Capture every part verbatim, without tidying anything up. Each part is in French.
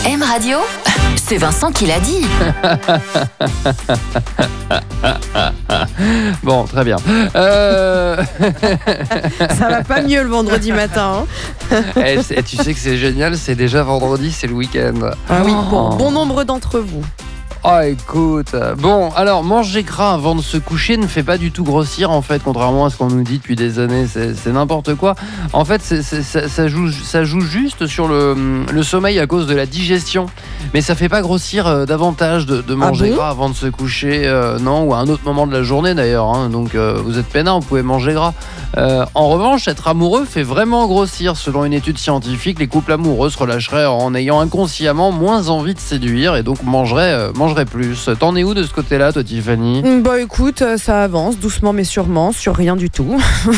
M Radio, c'est Vincent qui l'a dit. Bon, très bien. Euh... Ça va pas mieux le vendredi matin. Hein. eh, c'est- tu sais que c'est génial, c'est déjà vendredi, c'est le week-end. Ah oui, pour Oh. bon nombre d'entre vous. Oh, écoute. Bon, alors, manger gras avant de se coucher ne fait pas du tout grossir, en fait, contrairement à ce qu'on nous dit depuis des années. C'est, c'est n'importe quoi. En fait, c'est, c'est- ça, ça joue, ça joue juste sur le, le sommeil à cause de la digestion. Mais ça fait pas grossir euh, davantage de, de manger bon gras avant de se coucher, euh, non, ou à un autre moment de la journée d'ailleurs. Hein. Donc, euh, vous êtes peinard, vous pouvez manger gras. Euh, en revanche, être amoureux fait vraiment grossir. Selon une étude scientifique, les couples amoureux se relâcheraient en ayant inconsciemment moins envie de séduire et donc mangeraient, euh, mangeraient plus. T'en es où de ce côté-là, toi, Tiffany ? Bah écoute, euh, ça avance doucement mais sûrement sur rien du tout.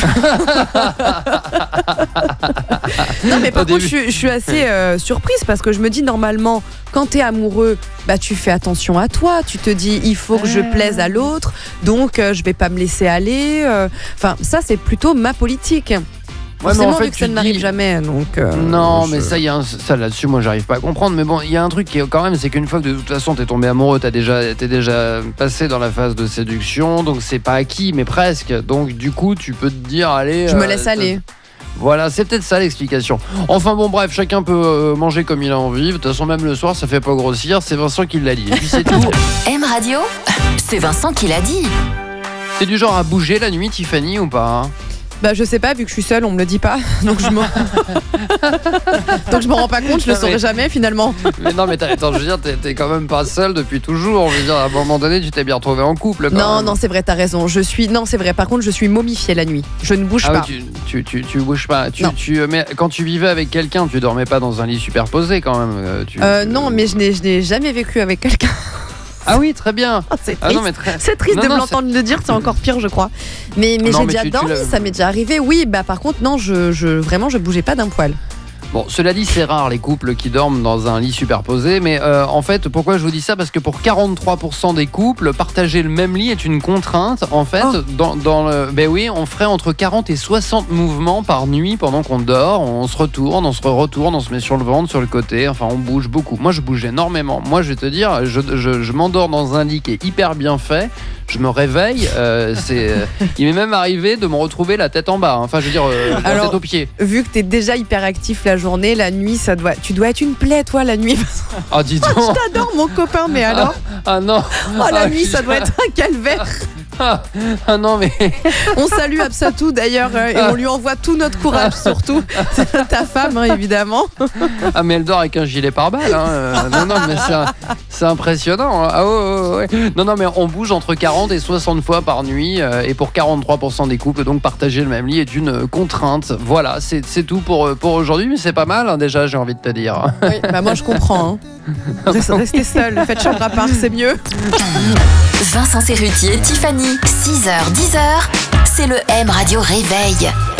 Non mais par Au contre, début. je, suis- je suis assez euh, surprise parce que je me dis normalement, quand t'es amoureux, bah tu fais attention à toi. Tu te dis, il faut que je plaise à l'autre, donc euh, je vais pas me laisser aller. euh. Enfin, ça c'est plutôt ma politique. Ouais, mais Forcément, en fait, vu que tu ça ne dis- m'arrive jamais, donc. euh, Non, je- mais ça, y a un- ça là-dessus, moi, j'arrive pas à comprendre. Mais bon, il y a un truc qui est quand même, c'est qu'une fois que de toute façon t'es tombé amoureux, t'as déjà, t'es déjà passé dans la phase de séduction, donc c'est pas acquis, mais presque. Donc du coup, tu peux te dire, allez. Je me euh, laisse ça- aller. Voilà, c'est peut-être ça l'explication. Enfin bon, bref, chacun peut euh, manger comme il a envie. De toute façon, même le soir, ça fait pas grossir. C'est Vincent qui l'a dit. Et puis c'est tout. M Radio, c'est Vincent qui l'a dit. T'es du genre à bouger la nuit, Tiffany, ou pas hein? Bah je sais pas, vu que je suis seule, on me le dit pas, donc je me. donc je me rends pas compte, je le Non, mais- saurai jamais finalement. Mais non, mais t'as- attends, je veux dire, t'es, t'es quand même pas seul depuis toujours. Je veux dire, à un moment donné, tu t'es bien retrouvé en couple. Quand Non, même. non, c'est vrai, t'as raison. Je suis, non, c'est vrai. Par contre, je suis momifiée la nuit. Je ne bouge Ah pas. oui, tu, tu, tu, tu bouges pas. Tu, Non. tu, mais quand tu vivais avec quelqu'un, tu dormais pas dans un lit superposé quand même. euh, Tu, Euh, non, mais je n'ai, je n'ai jamais vécu avec quelqu'un. Ah oui, très bien. Oh, c'est Ah triste. non, mais très. C'est triste Non, de non, me l'entendre le dire, c'est encore pire, je crois. Mais, mais Non, j'ai mais déjà tu- tu dormi, l'as- ça m'est déjà arrivé. Oui, bah par contre, non, je, je vraiment, je bougeais pas d'un poil. Bon, cela dit, c'est rare les couples qui dorment dans un lit superposé, mais euh, en fait, pourquoi je vous dis ça ? Parce que pour quarante-trois pour cent des couples, partager le même lit est une contrainte. En fait, Oh. dans, dans le, ben oui, on ferait entre quarante et soixante mouvements par nuit pendant qu'on dort. On se retourne, on se retourne, on se met sur le ventre, sur le côté. Enfin, on bouge beaucoup. Moi, je bouge énormément. Moi, je vais te dire, je, je, je m'endors dans un lit qui est hyper bien fait. Je me réveille. euh, c'est, euh, il m'est même arrivé de me retrouver la tête en bas. hein. Enfin, je veux dire, euh, la Alors, tête aux pieds. Vu que t'es déjà hyper actif la journée, la nuit, ça doit, tu dois être une plaie, toi, la nuit. Ah, dis donc. Je t'adore, mon copain, mais alors, Ah non. oh, la Ah, nuit, je- ça doit être un calvaire. Ah, ah non mais On salue Absatou d'ailleurs euh, et on lui envoie tout notre courage, surtout. C'est ta femme, hein, évidemment. ah mais elle dort avec un gilet pare-balles hein. Euh, non non mais c'est, un- c'est impressionnant hein. Ah ouais, ouais, ouais. Non non mais on bouge entre quarante et soixante fois par nuit euh, et pour quarante-trois pour cent des couples donc partager le même lit est une euh, contrainte. Voilà c'est, c'est tout pour, euh, pour aujourd'hui mais c'est pas mal hein, déjà j'ai envie de te dire. Oui, bah moi je comprends. Hein. Reste- Restez seul, faites chambre à part, c'est mieux. Vincent Cerruti et Tiffany, six heures dix heures, c'est le M Radio Réveil.